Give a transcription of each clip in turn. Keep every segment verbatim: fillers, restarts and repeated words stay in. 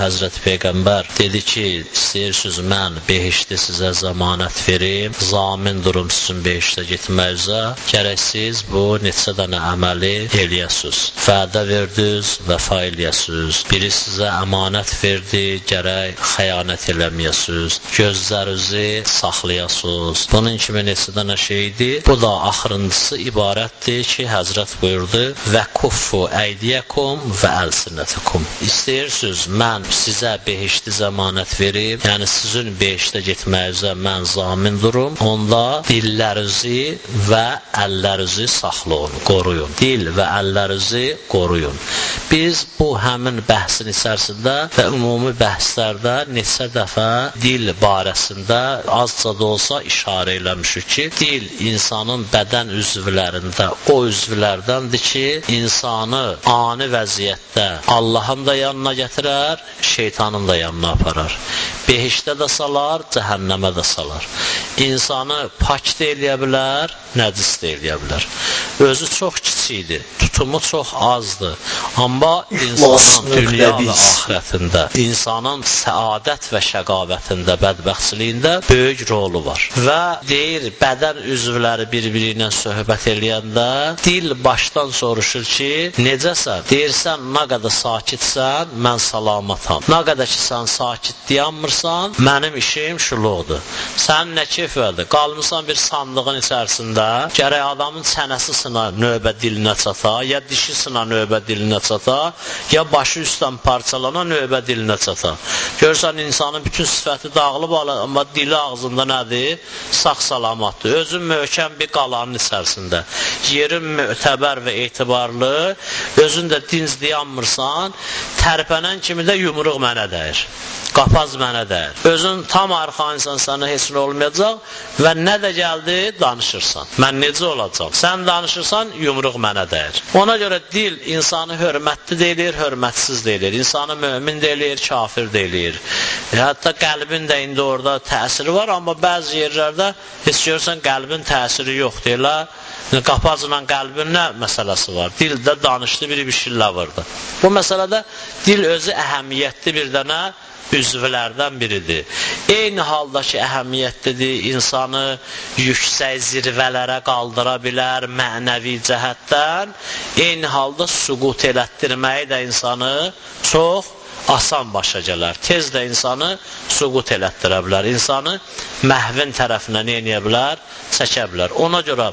Həzrət Peyğəmbər dedi ki, istəyirsiniz mən behişdə sizə zəmanət verim, zamin durum sizin behişdə getməyizə, gərək siz bu neçə dənə əməli eləyəsiniz. Vədə verdiniz, vəfa eləyəsiniz. Biri sizə əmanət verdi, gərək xəyanət eləməyəsiniz. Gözlərinizi saxlayasınız. Bunun kimi neçə dənə şeydir. Bu da axırıncısı ibarətdir ki, Həzrət buyurdu, və kuffu əydiyəkum və əlsinətəkum. İstəyirsiniz, mən sizə behişli zəmanət verim, yəni sizin behişdə getməyizə mən zamin durum, onda dillərinizi və əllərinizi saxlayın, qoruyun. Dil və əllərinizi qoruyun. Biz bu həmin bəhsin içərisində və ümumi bəhslərdə neçə dəfə dil barəsində azca da olsa işarə eləmişik ki, dil insanın bədən üzvlərində o üzvlərdəndir ki, insanı ani vəziyyətdə Allahın da yanına gətirər, şeytanın da yanına aparar. Behişdə də salar, cəhənnəmə də salar. İnsanı pak da eləyə bilər, nəcis də eləyə bilər. Özü çox kiçikdir, tutumu çox azdır. Amma insanın dünya və axirətində, insanın səadət və şəqavətində, bədbəxtçiliyində böyük rolu var. Və deyir, bədən üzvləri bir-biri ilə söhbət eləyəndə dil başdan soruşur ki, necəsən? Deyirsən, nə qədər sakitsən, mən salamatam. Nə qədər ki, sən sakit dayanmırsan, mənim işim şuluqdur. Sənin nə keyfədir? Qalmısan bir sandığın içərisində, gərək adamın çənəsi sına növbə dilinə çata, ya dişi sına növbə dilinə çata, ya başı üstdən parçalana növbə dilinə çata. Görürsən, insanın bütün sifəti dağılıb, amma dili ağzında nədir? Sağ-salamatdır. Özün möhkəm bir qalanın içərisində. Yerin mötəbər və etibarlı, özün də dinc dayanmırsan, tərpənən kimi də yumruq mənə dəyir. Qapaz mənə dəyir. Özün tam arxayınsan, sənə heç nə olmayacaq və nə də gəldi, danışırsan. Mən necə olacaq? Sən danışırsan, yumruq mənə dəyir. Ona görə dil insanı hörmətli deyilir, hörmətsiz deyilir. İnsanı mömin deyilir, kafir deyilir. E, hətta qəlbin də indi orada təsiri var, amma bəzi yerlərdə heç görürsən, qəlbin təsiri yox deyirlər. Qapazla qəlbin nə məsələsi var? Dildə danışdı, biri bir şeylə vardı. Bu məsələdə dil özü əhəmiyyətli bir dənə üzvlərdən biridir. Eyni haldakı əhəmiyyətlidir, insanı yüksək zirvələrə qaldıra bilər mənəvi cəhətdən, eyni halda süqut elətdirməyi də insanı çox asan başa gələr. Tez də insanı süqut elətdirə bilər. İnsanı məhvin tərəfinə nə edə bilər? Çəkə bilər. Ona görə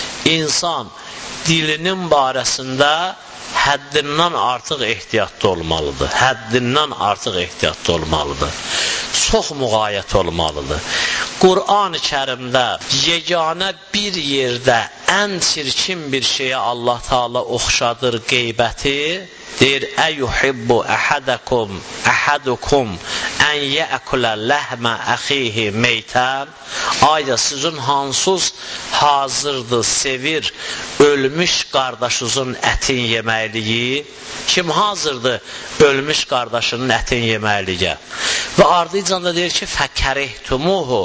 insan dilinin barəsində həddindən artıq ehtiyatlı olmalıdır. Həddindən artıq ehtiyatlı olmalıdır. Çox müğayət olmalıdır. Qur'an-ı Kərimdə yeganə bir yerdə ən çirkin bir şeyə Allah Taala oxşadır qeybəti. Deyir, əyyuhibbu əhədəkum, əhədukum ən yəkulə ləhmə əxihi meytən. Ayda sizin hansız hazırdır, sevir ölmüş qardaşınızın ətin yeməkliyi? Kim hazırdır ölmüş qardaşının ətin yeməkliyə? Və ardıcan da deyir ki, fəkərihtumuhu,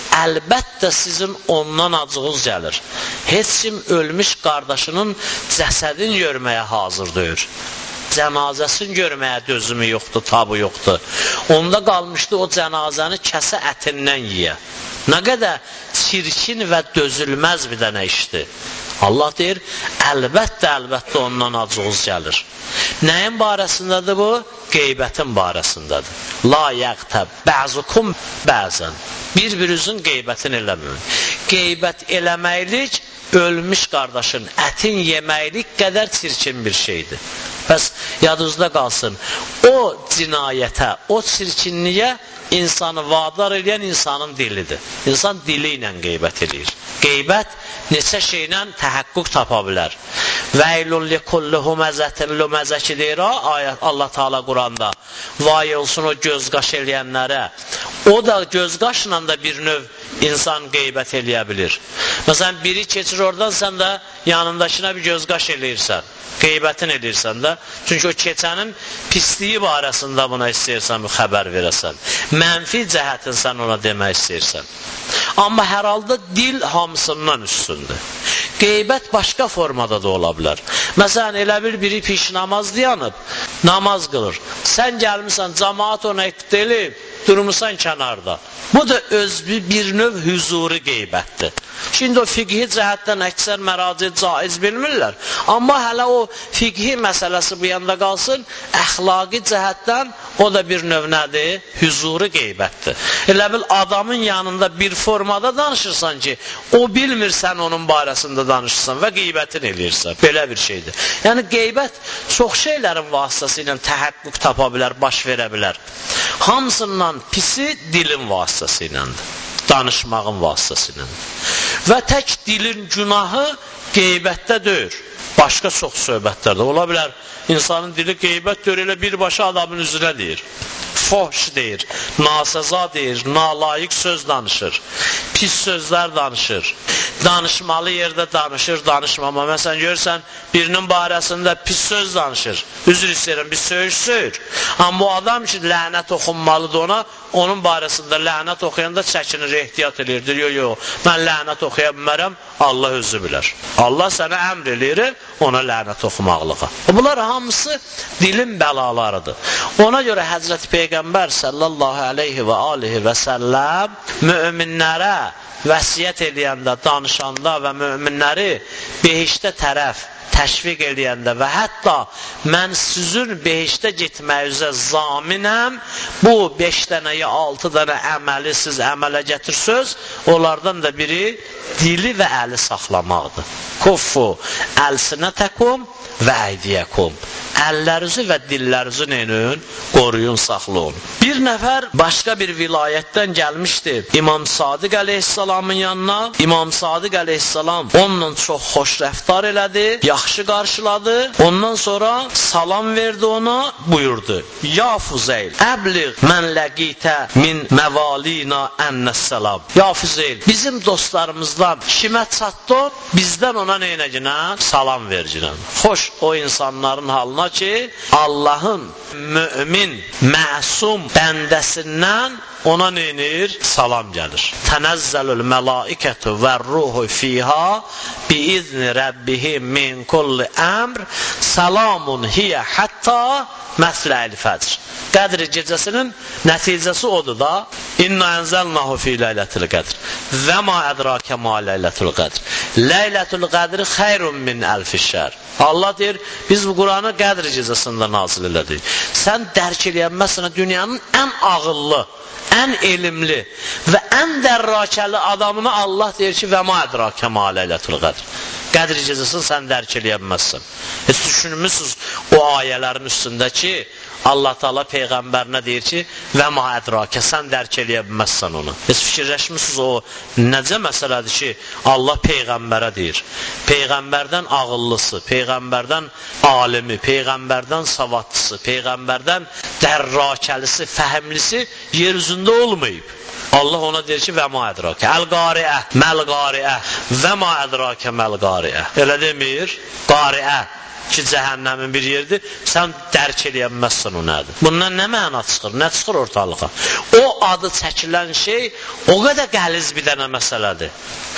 əlbəttə sizin ondan acığınız gəlir. Heç kim ölmüş qardaşının cəsədini görməyə hazır deyir. Cənazəsini görməyə dözümü yoxdur, tabı yoxdur. Onda qalmışdı o cənazəni kəsə ətindən yiyə. Nə qədər çirkin və dözülməz bir dənə işdir. Allah deyir, əlbəttə, əlbəttə ondan acığınız gəlir. Nəyin barəsindədir bu? Qeybətin barəsindədir. La yəqtəb bəzukum bəzən. Bir-birinizin qeybətini eləməyin. Qeybət eləməklik ölmüş qardaşın ətin yeməklik qədər çirkin bir şeydir. Bəs yadınızda qalsın, o cinayətə, o çirkinliyə insanı vadar edən insanın dilidir. İnsan dili ilə qeybət edir. Qeybət neçə şeylə təhəqqüq tapa bilər. Vəylun likulli huməzətin luməzəki deyir ayət Allah Taala Quranda. Vay olsun o göz qaş eləyənlərə. O da göz qaşla da bir növ insan qeybət eləyə bilir. Məsələn, biri keçir oradan, sən də yanındakına bir göz qaş eləyirsən. Qeybətin edirsən də. Çünki o keçənin pisliyi barəsində buna istəyirsən bir xəbər verəsən. Mənfi cəhətin sən ona demək istəyirsən. Amma hər halda dil hamısından üstündür. Qeybət başqa formada da ola bilər. Məsələn, elə bir biri piş namaz dayanıb, namaz qılır. Sən gəlmirsən, cəmaat ona iqtilib, durmusan kənarda. Bu da öz bir növ huzuri qeybətdir. Şimdi o fiqhi cəhətdən əksər məraci caiz bilmirlər. Amma hələ o fiqhi məsələsi bu yanda qalsın, əxlaqi cəhətdən o da bir növ nədir? Huzuri qeybətdir. Elə bil adamın yanında bir formada danışırsan ki, o bilmirsən onun barəsində danışırsan və qeybətin eləyirsən. Belə bir şeydir. Yəni qeybət çox şeylərin vasitəsilə təhəqqüq tapa bilər, baş verə bilər. Hamısından pisi dilin vasitəsiyləndir. Danışmağın vasitəsiyləndir. Və tək dilin günahı qeybətdə deyir. Başqa çox söhbətlərdə ola bilər. İnsanın dili qeybət deyir, elə birbaşa adamın üzünə deyir. Fohş deyir, nasəza deyir, nalayiq söz danışır, pis sözlər danışır. Danışmalı yerdə danışır, danışmama. Məsələn, görürsən, birinin barəsində pis söz danışır. Üzr istəyirəm, bir söz söyür. Amma bu adam ki, lənət oxunmalıdır ona, onun barəsində lənət oxuyanda çəkinir, ehtiyat edirdir. Yox, yox, mən lənət oxuya bilmərəm, Allah özü bilər. Allah sənə əmr eləyir, ona lənət oxumaqlığa. Bunlar hamısı dilin bəlalarıdır. Ona görə Həzrəti Peyğəmbər sallallahu aleyhi və alihi və səlləm müminlərə vəsiyyət eləyəndə, danışanda və müminləri behiştə tərəf təşviq eləyəndə və hətta mən sizin behiştə getməyinizə zaminəm, bu beş dənə ya altı dənə əməli siz əmələ gətirsiniz, onlardan da biri dili və əli saxlamaqdır. Kuffu əlsinətəkum və əydiyəkum. Əllərinizi və dillərinizi neyin? Qoruyun, saxlayın. Bir nəfər başqa bir vilayətdən gəlmişdi İmam Sadiq əleyhissalamın yanına. İmam Sadiq əleyhissalam onunla çox xoş rəftar elədi, yaxşı qarşıladı. Ondan sonra salam verdi ona, buyurdu. Ya Füzeyl, əbliğ mən ləqitə min məvalina ənəssalam. Ya Füzeyl, bizim dostlarımızdan kimə çatdı, bizdən ona neynəginə? Salam verginə. Xoş o insanların halına ki, Allahın mümin, məsum bəndəsindən ona neynir? Salam gəlir. Tənəzzəlül mələikətü və ruhu fiha biizni rəbbihim min kulli əmr salamun hiyə hətta məslə'l fəcr. Qədr gecəsinin nəticəsi odur da, İnna ənzəlnahu fi leylətil qədr və ma ədrakə ma leylətul qədr. Leylətul qədr xeyrun min əlfi şər. Allah deyir, biz bu Quranı Qədr gecəsində nazil elədik. Sən dərk eləyənməsən, dünyanın ən ağıllı, ən elmli və ən dərrakəli adamına Allah deyir ki, və ma ədrakə ma leylətul qədr. Qədr gecəsini sən dərk eləyənməsən. Heç düşünmüsünüz o ayələrin üstündə ki, Allah Teala Peyğəmbərinə deyir ki, və ma ədrakə, sən dərk eləyə bilməzsən onu. Heç fikirləşmişsiniz o necə məsələdir ki, Allah Peyğəmbərə deyir. Peyğəmbərdən ağıllısı, Peyğəmbərdən alimi, Peyğəmbərdən savadlısı, Peyğəmbərdən dərrakəlisi, fəhimlisi yer üzündə olmayıb. Allah ona deyir ki, və ma ədrakə, əl-qariə, məl-qariə, və ma ədrakə məl-qariə. Elə demir, qariə ki, cəhənnəmin bir yerdir, sən dərk eləyənməzsən o nədir. Bundan nə məna çıxır, nə çıxır ortalığa? O adı çəkilən şey o qədər qəliz bir dənə məsələdir,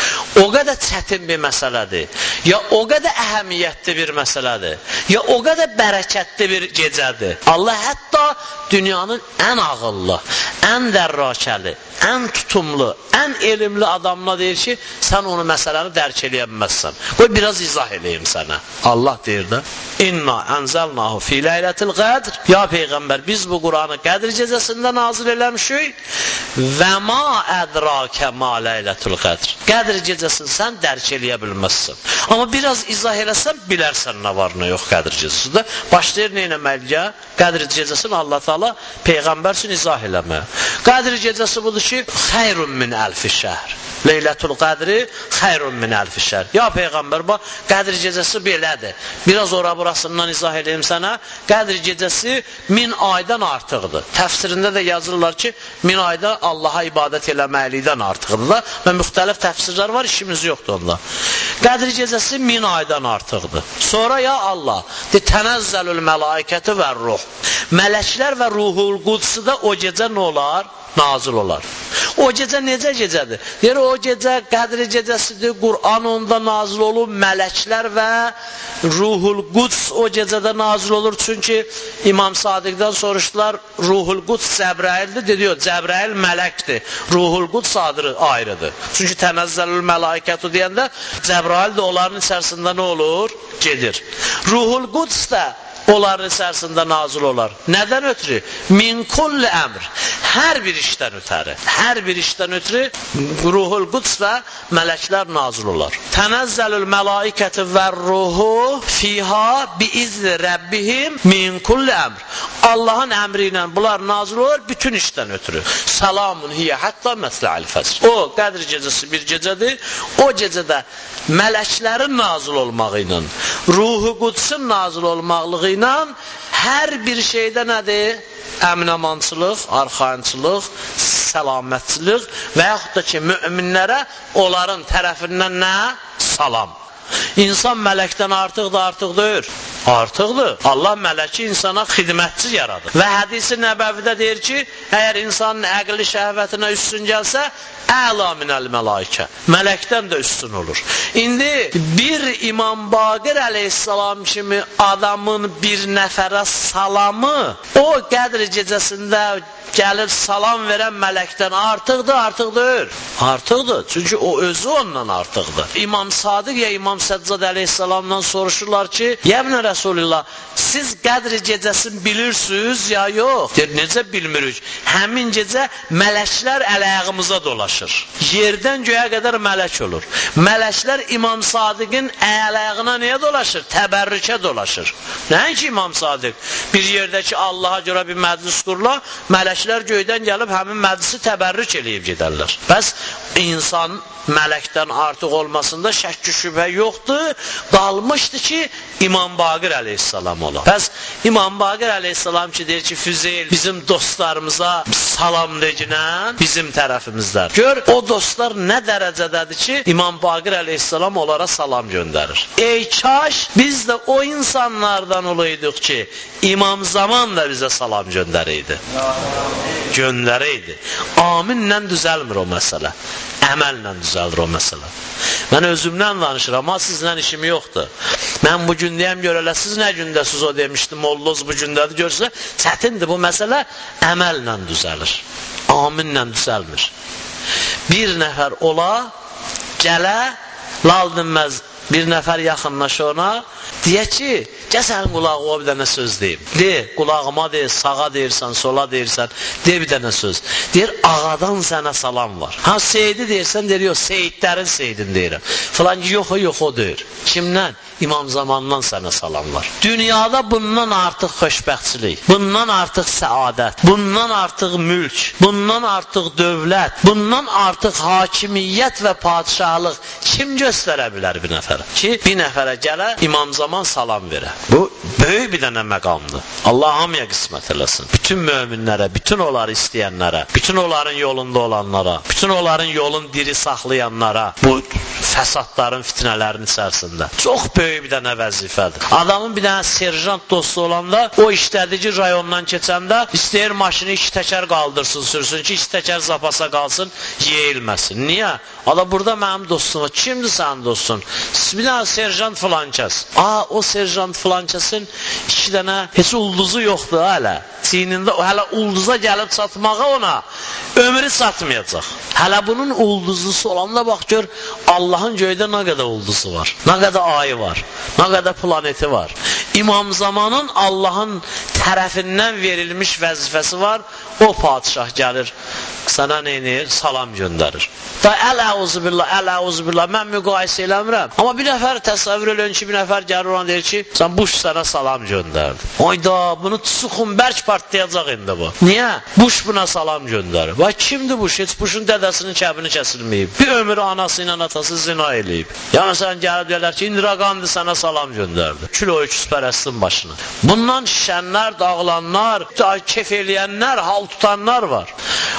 o qədər çətin bir məsələdir, ya o qədər əhəmiyyətli bir məsələdir, ya o qədər bərəkətli bir gecədir. Allah hətta dünyanın ən ağıllı, ən dərrakəli, ən tutumlu, ən elmli adamına deyir ki, sən onu məsələni dərk eləyənməzsən. Qoy biraz izah eləyim sənə. Allah deyir də, İnna ənzəlnahu fi leylətil qədr. Ya Peyğəmbər, biz bu Quranı Qədr gecəsində nazil eləmişik və ma ədrakə ma leylətul qədr. Qədr gecəsini sən dərk eləyə bilməzsən. Amma biraz izah eləsən, bilərsən nə var, nə yox Qədr gecəsində. Başlayır nə eləməliyə? Qədr gecəsini Allah Teala Peyğəmbər üçün izah eləməyə. Qədr gecəsi budur ki, xeyrun min əlfi şəhr. Leylətul qədri xeyrun min əlfi şəhr. Ya Peyğəmbər, bax, Qədr gecəsi belədir. Biraz ora burasından izah edeyim sənə. Qədr gecəsi min aydan artıqdır. Təfsirində də yazırlar ki, min aydan Allaha ibadət eləməklikdən artıqdır da. Və müxtəlif təfsirlər var, işimiz yoxdur onda. Qədr gecəsi min aydan artıqdır. Sonra ya Allah, de tənəzzəlül mələikəti və ruh. Mələklər və ruhul qudsi də o gecə nə olar? Nazil olar. O gecə necə gecədir? Deyir, o gecə Qədr gecəsidir, Qur'an onda nazil olur, mələklər və Ruhul Quds o gecədə nazil olur. Çünki İmam Sadiqdən soruşdular, Ruhul Quds Cəbraildir, dedi, yox, Cəbrail mələkdir, Ruhul Quds adı ayrıdır. Çünki tənəzzəlül mələikətu deyəndə Cəbrail də onların içərisində nə olur? Gedir. Ruhul Quds da onların içərisində nazil olar. Nədən ötürü? Min kulli əmr. Hər bir işdən ötəri. Hər bir işdən ötürü Ruhul Quds və mələklər nazil olar. Tənəzzəlül mələikəti və ruhu fiha biizni Rəbbihim min kulli əmr. Allahın əmri ilə bunlar nazil olur bütün işdən ötürü. Salamun hiyə hətta məslə'l fəsr. O Qədr gecəsi bir gecədir. O gecədə mələklərin nazil olmağı ilə, Ruhu Qudsun nazil olmaqlığı ilə hər bir şeydə nədir? Əmin-amançılıq, arxayınçılıq, səlamətçilik və yaxud da ki, müminlərə onların tərəfindən nə? Salam. İnsan mələkdən artıqdır, artıq deyir. Artıqdır. Allah mələki insana xidmətçi yaradır. Və hədisi nəbəvidə deyir ki, əgər insanın əqli şəhvətinə üstün gəlsə, əla minəl mələikə. Mələkdən də üstün olur. İndi bir İmam Baqir əleyhissalam kimi adamın bir nəfərə salamı, o Qədr gecəsində gəlib salam verən mələkdən artıqdır, artıqdır. Artıqdır. Çünki o özü ondan artıqdır. İmam Sadiq ya İmam Səccad əleyhissalamdan soruşurlar ki, Yəbnə Rəsulullah, siz Qədr gecəsini bilirsiniz ya yox? Deyir, necə bilmirik? Həmin gecə mələklər əl-ayağımıza dolaşır. Yerdən göyə qədər mələk olur. Mələklər İmam Sadiqin əl-ayağına niyə dolaşır? Təbərrükə dolaşır. Nəinki İmam Sadiq? Bir yerdəki Allaha görə bir məclis qururlar, mələklər göydən gəlib həmin məclisi təbərrük eləyib gedərlər. Bəs insan mələkdən artıq olmasında şəkk şübhə yoxdur. Qalmışdı ki, İmam Baqir əleyhissalam ola. Bəs İmam Baqir əleyhissalam ki, deyir ki, Füzeyl bizim dostlarımıza salam deginən bizim tərəfimizdən. Gör, o dostlar nə dərəcədədir ki, İmam Baqir əleyhissalam onlara salam göndərir. Ey kaş, biz də o insanlardan olaydıq ki, İmam Zaman da bizə salam göndərəydi. Göndərəydi. Aminlə düzəlmir o məsələ. Əməllə düzəldir o məsələ. Mən özümdən danışıram, amma sizlə işim yoxdur. Mən bu gün deyəm görələ, siz nə gündəsiz o demişdim, Molloz bu gündədir, görsə, çətindir bu məsələ, əməllə düzəlir. Aminlə düzəlmir. Bir nəfər ola, gələ, lal dinməz, bir nəfər yaxınlaş ona, deyə ki, gəsən qulağı o bir dənə söz deyim. De, qulağıma deyir, sağa deyirsən, sola deyirsən, de bir dənə söz. Deyir, ağadan sənə salam var. Ha, Seyidi deyirsən, deyir, yox, Seyidlərin Seyidin deyirəm. Falan ki, yox o, yox o deyir. Kimdən? İmam Zamandan sənə salam var. Dünyada bundan artıq xoşbəxtçilik, bundan artıq səadət, bundan artıq mülk, bundan artıq dövlət, bundan artıq hakimiyyət və padişahlıq kim göstərə bilər bir nəfərə? Ki, bir nəfərə gələ, İmam Zaman salam verə. Bu, böyük bir dənə məqamdır. Allah hamıya qismət eləsin. Bütün möminlərə, bütün onları istəyənlərə, bütün onların yolunda olanlara, bütün onların yolun diri saxlayanlara, bu fəsadların, fitnələrin içərisində. Çox böyük bir dənə vəzifədir. Adamın bir dənə serjant dostu olanda, o işlədiyi ki, rayondan keçəndə istəyir maşını iki təkər qaldırsın, sürsün ki, iki təkər zapasa qalsın, yeyilməsin. Niyə? Ada burada mənim dostum var. Kimdir sənin dostun? Bir dənə serjant filan kəs. Aa, o serjant filan kəsin iki dənə heç ulduzu yoxdur hələ. Çiynində, hələ ulduza gəlib çatmağa ona ömrü çatmayacaq. Hələ bunun ulduzlusu olanda bax gör, Allahın göydə nə qədər ulduzu var, nə qədər ayı var, nə qədər planeti var. İmam Zamanın Allahın tərəfindən verilmiş vəzifəsi var. O padişah gəlir, sənə neyini? Salam göndərir. Da əl-əuzubillah, əl-əuzubillah, mən müqayisə eləmirəm. Amma bir nəfər təsəvvür eləyin ki, bir nəfər gəlir ona deyir ki, sən Bush sənə salam göndərdi. Ayda, bunu tusuqun bərk partlayacaq indi bu. Niyə? Bush buna salam göndərir. Vay, kimdir Bush? Heç Bushun dədəsinin kəbini kəsilməyib. Bir ömür anası ilə atası zina eləyib. Yəni sən gəlib deyərlər ki, Indira Gandhi sənə salam göndərdi. Kilo öküzpərəstin başına. Bundan şişənlər, dağılanlar, kef eləyənlər, hal tutanlar var.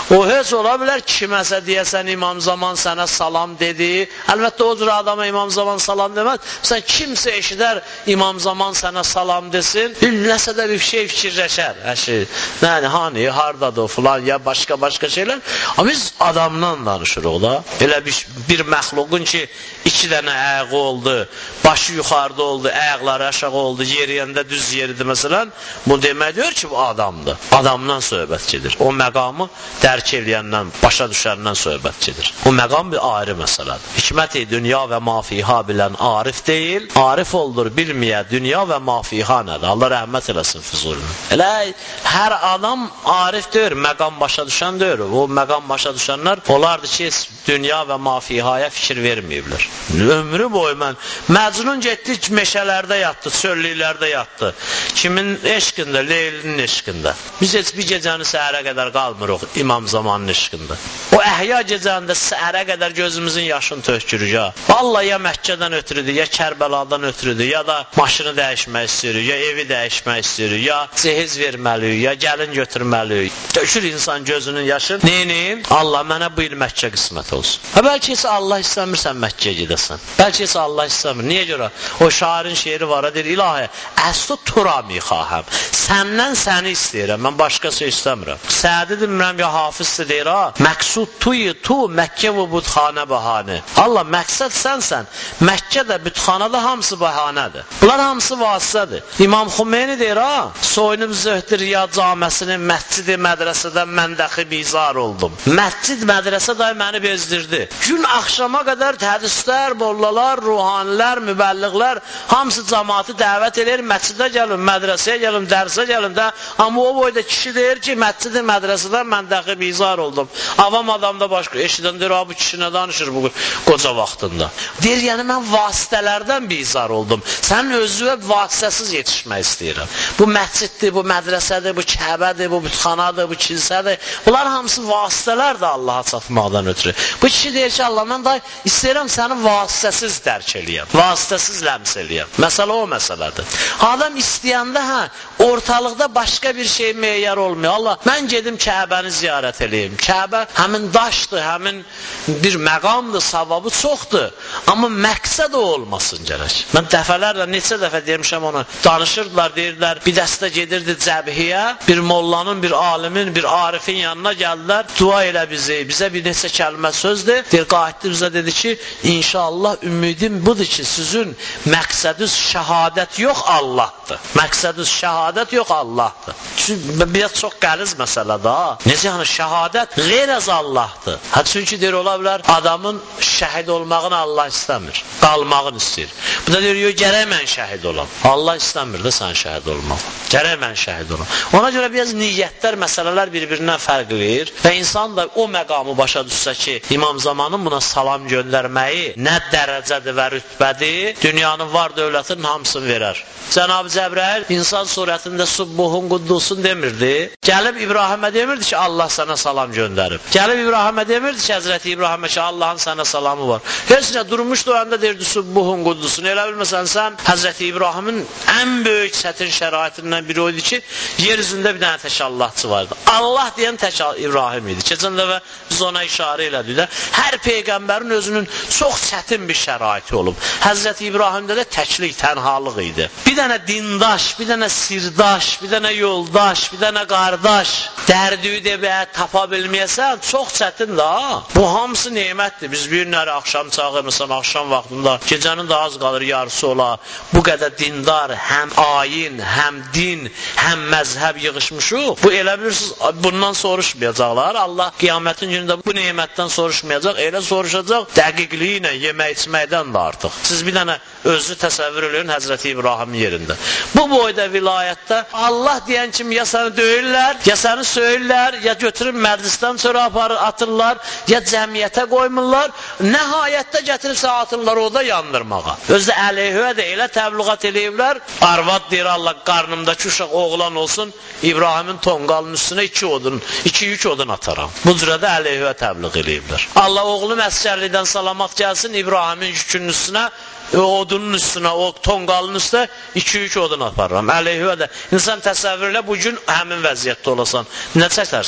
O heç ola bilər kiməsə deyəsən İmam Zaman sənə salam dedi. Əlbəttə o cür adama İmam Zaman salam deməz. Sən kimsə eşidər İmam Zaman sənə salam desin, nəsə də bir şey fikirləşər. Əşi, yəni, hani, hardadır filan ya başqa-başqa şeylər. Amma biz adamdan danışırıq da. Elə bir, bir məxluqun ki, iki dənə ayağı oldu, başı yuxarıda oldu, ayaqları aşağı oldu, yeriyəndə düz yeridir məsələn. Bu demək deyir ki, bu adamdır. Adamdan söhbət gedir. O məqamı dərk eləyəndən, başa düşəndən söhbət gedir. O məqam bir ayrı məsələdir. Hikmət-i dünya və mafiha bilən arif deyil, arif oldur bilməyə dünya və mafiha nədir? Allah rəhmət eləsin Füzulini. Elə hər adam arif deyir, məqam başa düşən deyir. O məqam başa düşənlər olardı ki, dünya və mafihaya fikir verməyiblər. Ömrü boyu mən Məcnun getdi, meşələrdə yatdı, çöllüklərdə yatdı. Kimin eşqində? Leylinin eşqində. Biz heç bir gecəni səhərə qədər qalmırıq İmam Zamanın eşqində. O əhya gecəndə səhərə qədər gözümüzün yaşını tökürük ya. Vallahi ya Məkkədən ötürüdür, ya Kərbəladan ötürüdür, ya da maşını dəyişmək istəyirik, ya evi dəyişmək istəyirik, ya cehiz verməliyik, ya gəlin götürməliyik. Tökür insan gözünün yaşını. Neyini? Allah mənə bu il Məkkə qismət olsun. Ha, bəlkə isə Allah istəmirsən Məkkəyə gedəsən. Bəlkə isə Allah istəmir. Niyə görə? O şairin şeiri var, deyir, ilahi, əstu turami xahəm. Səndən səni istəyirəm, mən başqası istəmirəm. Sədi demirəm, ya hafizdir deyir, ha, məqsud tuyu tu, Məkkə və bütxanə bəhanə. Allah, məqsəd sənsən, Məkkə də, bütxana da hamısı bəhanədir. Bunlar hamısı vasitədir. İmam Xümeyni deyir, ha, soyunub zöhdü Riyad caməsinin məscidi mədrəsədən məndəxi bizar oldum. Məscid mədrəsə day məni bezdirdi. Gün axşama qədər hədislər, mollalar, ruhanilər, mübəlliğlər, hamısı cəmaatı dəvət edir, məscidə gəlin, mədrəsəyə gəlin, dərsə gəlin də. Amma o boyda kişi deyir ki, məscidi mədrəsədən mən dəxi bizar oldum. Avam adamda başqa, eşidən deyir, bu kişi nə danışır bu qoca vaxtında. Deyir, yəni mən vasitələrdən bizar oldum. Sənin özüvə vasitəsiz yetişmək istəyirəm. Bu məsciddir, bu mədrəsədir, bu Kəbədir, bu bütxanadır, bu kilsədir. Bunlar hamısı vasitələrdir Allaha çatmaqdan ötürü. Bu kişi deyir ki, Allah, mən da istəyirəm səni vasitəsiz dərk eləyəm, vasitəsiz ləms eləyəm. Məsələ o məsələdir. Adam istəyəndə, hə, ortalıqda başqa bir şey meyar olmuyor. Allah, mən gedim Kəbəni ziyarət eləyim. Kəbə həmin daşdır, həmin bir məqamdır, savabı çoxdur. Amma məqsəd o olmasın gərək. Mən dəfələrlə, neçə dəfə demişəm onu, danışırdılar, deyirlər, bir dəstə gedirdi Cəbhiyə, bir mollanın, bir alimin, bir arifin yanına gəldilər, dua elə bizi, bizə bir neçə kəlmə sözdür, deyir, qayıtdı bizə dedi ki, inşallah ümidim budur ki, sizin məqsədiniz şəhadət yox, Allahdır. Məqsədiniz şəhadət yox, Allahdır. Çünki biraz çox qəliz məsələdir, ha. Necə yəni, şəhadət qeyrəz Allahdır. Hə, çünki deyir, ola bilər, adamın şəhid olmağını Allah istəmir, qalmağını istəyir. Bu da deyir, yox, gərək mən şəhid olam. Allah istəmir də sən şəhid olmaq. Gərək mən şəhid olam. Ona görə biraz niyyətlər, məsələlər bir-birindən fərqləyir və insan da o məqamı başa düşsə ki, İmam Zamanın buna salam göndərməyi nə dərəcədir və rütbədir, dünyanın var dövlətinin hamısını verər. Cənab-ı Cəbrail insan surətində Subbuhun Quddusun demirdi. Gəlib İbrahimə demirdi ki, Allah sənə salam göndərib. Gəlib İbrahimə demirdi ki, Həzrəti İbrahimə ki, Allahın sənə salamı var. Heç nə durmuşdu o anda deyirdi Subbuhun Quddusun. Elə bilməsən sən Həzrəti İbrahimin ən böyük çətin şəraitindən biri oydu ki, yer üzündə bir dənə tək Allahçı vardı. Allah deyən tək İbrahim idi. Keçən dəfə biz ona işarə elədik də. Hər peyğəmbərin özünün çox çətin bir şəraiti olub. Həzrəti İbrahimdə də təklik, tənhalıq idi. Bir dənə dindaş, bir dənə sirdaş, bir dənə yoldaş, bir dənə qardaş dərdiyi deyə tapa bilməyəsən, çox çətindir, ha. Bu hamısı nemətdir. Biz bir günləri axşam çağı, məsələn, axşam vaxtında gecənin daha az qalır, yarısı ola. Bu qədər dindar, həm ayin, həm din, həm məzhəb yığışmışıq. Bu elə bilirsiniz, bundan soruşmayacaqlar. Allah qiyamətin günündə bu nemətdən soruşmayacaq, elə soruşacaq dəqiqliyi ilə yemək içməkdən də artıq. Siz bir dənə özünü təsəvvür edin Həzrəti İbrahimin yerində. Bu boyda vilayətdə Allah deyən kimi ya səni döyürlər, ya səni söyürlər, ya götürüb məclisdən sonra aparır, atırlar, ya cəmiyyətə qoymurlar. Nəhayətdə gətirib sən atırlar orada yandırmağa. Özü də əleyhüvə də elə təbliğat eləyiblər. Arvad deyir, Allah qarnımdakı uşaq oğlan olsun, İbrahimin tonqalının üstünə iki odun, iki yük odun ataram. Bu cürədə əleyhüvə təbliğ eləyiblər. Allah oğlum əsgərlikdən salamat gəlsin, İbrahimin yükünün üstünə, o odunun üstünə, o tonqalının üstünə iki yük odun aparıram. Əleyhüvə də. İnsan təsəvvür elə, bugün həmin vəziyyətdə olasan, nə çəkərsən?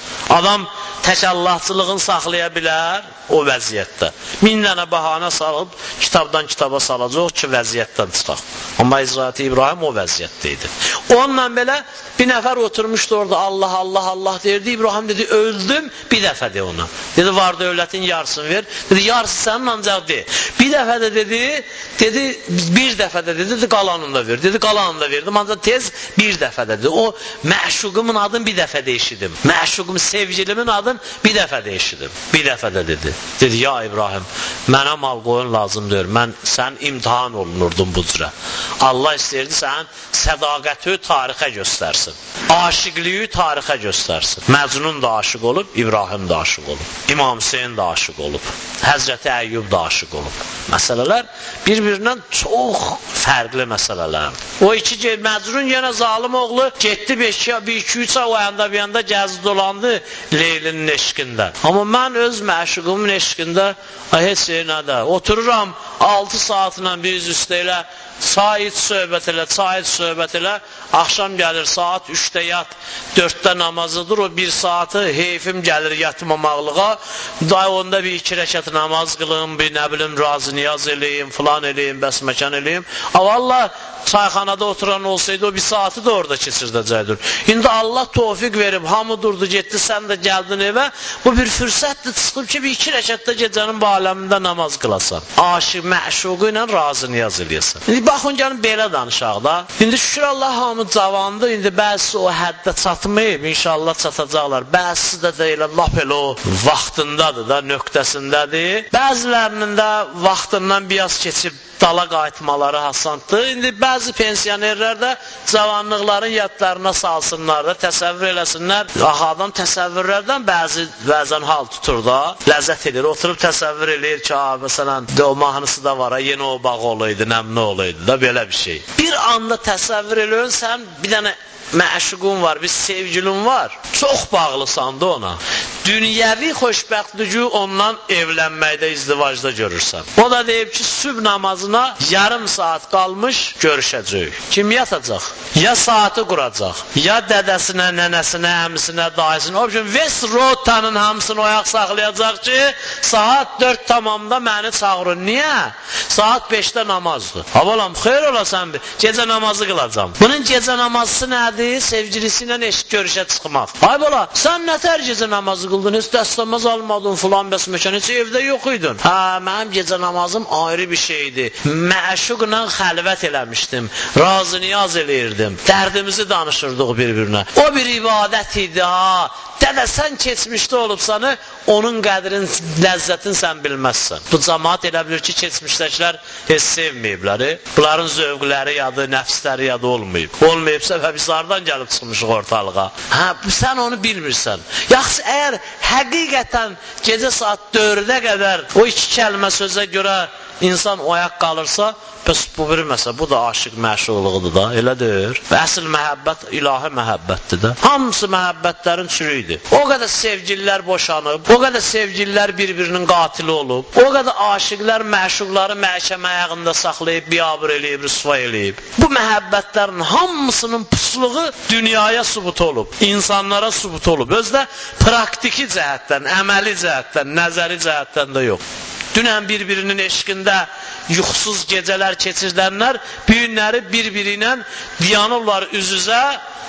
Adam təkallahçılığını saxlaya bilər o vəziyyətdə. Min dənə bəhanə salıb kitabdan kitaba salacaq ki, vəziyyətdən çıxaq. Amma İzrail İbrahim o vəziyyətdə idi. Onunla belə bir nəfər oturmuşdu orada, Allah, Allah, Allah deyirdi. İbrahim dedi, öldüm, bir dəfə de ona. Dedi, var dövlətin yarısını ver. Dedi, yarısı sənin ancaq de. Bir dəfə də dedi, dedi, bir dəfə də dedi, dedi, qalanını da ver. Dedi, qalanını da verdim, ancaq tez bir dəfə də dedi. O məşuqumun adını bir dəfə deyişidim. Məşuqum, sevgilimin adını bir dəfə deyişidim. Bir dəfə də dedi. Dedi, ya İbrahim, mənə mal qoyun lazım deyir. Mən sən imtihan olunurdun bu cürə. Allah istəyirdi sən sədaqəti tarixə göstərsin. Aşiqliyi tarixə göstərsin. Məcnun da aşiq olub, İbrahim da aşiq olub. İmam Hüseyin da aşiq olub. Həzrəti Əyyub da aşiq olub. Məsələlər bir-birindən çox fərqli məsələlər. O iki Məcnun yenə zalim oğlu getdi bir iki üç ay o yanda bir yanda gəzdi dolandı Leylinin eşqində. Amma mən öz məşuqumun eşqində heç şey nədə. Otururam altı saatla bir üstə ilə Said söhbət elə, Said söhbət elə, axşam gəlir saat üçdə yat, dörddə namazıdır, o bir saatı heyfim gəlir yatmamaqlığa, day onda bir iki rəkat namaz qılım, bir nə bilim razı niyaz eləyim, filan eləyim, bəsməkan eləyim. Allah çayxanada oturan olsaydı o bir saati də orada keçirdəcəkdir. İndi Allah tövfiq verib, hamı durdu, getdi, sən də gəldin evə, bu bir fürsətdir, çıxıb ki, bir iki rəkatda gecənin bu aləmində namaz qılasan. Aşıq, məşuqu ilə razı niyaz eləyəsən. İndi baxın, gəlin belə danışaq da. İndi şükür Allah hamı cavandır, indi bəzisi o həddə çatmayıb, inşallah çatacaqlar. Bəzisi də elə lap elə o vaxtındadır da, nöqtəsindədir. Bəzilərinin də vaxtından biraz keçib dala qayıtmaları hasandır. İndi bəzi pensionerlər də cavanlıqların yadlarına salsınlar da, təsəvvür eləsinlər. Axı adam təsəvvürlərdən bəzi bəzən hal tutur da, ləzzət edir. Oturub təsəvvür eləyir ki, məsələn, o mahnısı da var, yenə o bağ olaydı, nəmli olaydı da, belə bir şey. Bir anda təsəvvür eləyir, sən bir dənə məşuqun var, bir sevgilin var, çox bağlısan da ona. Dünyəvi xoşbəxtliyi ondan evlənməkdə, izdivacda görürsən. O da deyib ki, sübh namazına yarım saat qalmış görüşəcək. Kim yatacaq? Ya saati quracaq, ya dədəsinə, nənəsinə, əmisinə, dayısına, o üçün Vesrotanın hamısını oyaq saxlayacaq ki, saat dörd tamamda məni çağırın. Niyə? Saat beşdə namazdır. Havalam, xeyr olasan bir, gecə namazı qılacam. Bunun gecə namazı nədir? Sevgilisi ilə eşit görüşə çıxmaq. Ay bala, sən nətər gecə namazı qıldın? Heç dəstəməz almadın filan bəs məkan, heç evdə yox idin. Hə, mənim gecə namazım ayrı bir şeydir. Məşuqla xəlvət eləmişdim. Razı niyaz eləyirdim. Dərdimizi danışırdıq bir-birinə. O bir ibadət idi ha. Dədə sən keçmişdə olubsanı, onun qədrin, ləzzətin sən bilməzsən. Bu cəmaat elə bilir ki, keçmişdəkilər heç sevməyiblər. Bunların zövqləri yadı, nəfsləri yadı olmayıb. Olmayıbsa və biz hardan gəlib çıxmışıq ortalığa? Hə, sən onu bilmirsən. Yaxşı, əgər həqiqətən gecə saat dördə qədər o iki kəlmə sözə görə insan oyaq qalırsa, bəs bu bir məsələ, bu da aşıq məşuqluğudur da, elə deyir. Və əsl məhəbbət ilahi məhəbbətdir də. Hamısı məhəbbətlərin çürüydür. O qədər sevgililər boşanıb, o qədər sevgililər bir-birinin qatili olub, o qədər aşıqlar məşuqları məhkəmə ayağında saxlayıb, biabır eləyib, rüsva eləyib. Bu məhəbbətlərin hamısının pusluğu dünyaya sübut olub, insanlara sübut olub. Özdə praktiki cəhətdən, əməli cəhətdən, nəzəri cəhətdən də yox. Dünən bir-birinin eşqində yuxusuz gecələr keçirdənlər bu günləri bir-biri ilə dayanırlar üz-üzə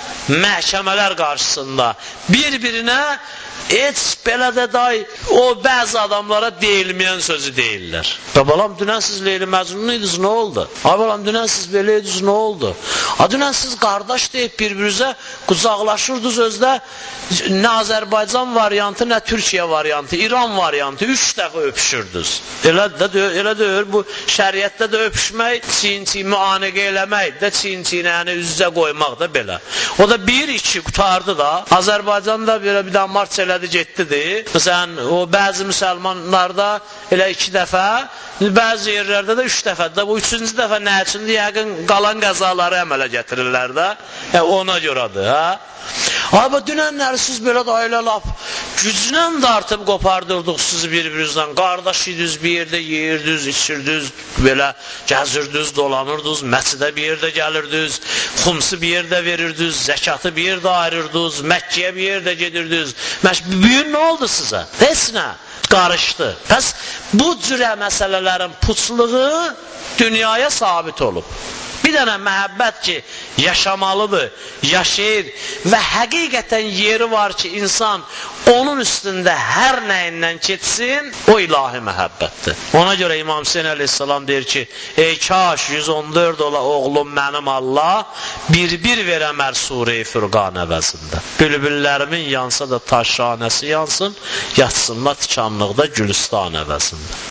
məhkəmələr qarşısında. Bir-birinə heç belə də day o bəzi adamlara deyilməyən sözü deyirlər. Babalam, dünən siz Leyli Məcnun idiniz, nə oldu? Ay balam, dünən siz belə idiniz, nə oldu? Ha, dünən siz qardaş deyib bir-birinizə qucaqlaşırdınız, özdə nə Azərbaycan variantı, nə Türkiyə variantı, İran variantı, üç dəfə öpüşürdünüz. Elə də elə deyir, bu şəriətdə də öpüşmək, çiyin-çiyin müaniqə eləmək də, çiyin-çiyinə yəni üz-üzə qoymaq da belə. O da bir, iki qutardı da. Azərbaycanda belə bir də març elədi, getdidir. Məsələn, o bəzi müsəlmanlarda elə iki dəfə, bəzi yerlərdə də üç dəfədir. Bu üçüncü dəfə nə üçündür? Yəqin qalan qəzaları əmələ gətirirlər də. Yəni, ona görədir, hə? Abi dünənləri siz belə də elə laf güclə dartıb qopardırdıq sizi bir-birinizdən. Qardaş idiniz, bir yerdə yeyirdiniz, içirdiniz, belə gəzirdiniz, dolanırdınız, məscidə bir yerdə gəlirdiniz, xumsu bir yerdə verirdiniz, zəkatı bir yerdə ayırırdınız, Məkkəyə bir yerdə gedirdiniz. Bugün nə oldu sizə? Heç nə. Qarışdı. Pəs bu cürə məsələlərin puçluğu dünyaya sabit olub. Bir dənə məhəbbət ki, yaşamalıdır, yaşayır və həqiqətən yeri var ki, insan onun üstündə hər nəyindən keçsin, o ilahi məhəbbətdir. Ona görə İmam Hüseyin əleyhissalam deyir ki, ey kaş yüz on dörd ola oğlum mənim Allah, bir-bir verəmər Sure-i Furqan əvəzində. Bülbüllərimin yansa da taşranəsi yansın, yatsınlar tikanlıqda Gülüstan əvəzində.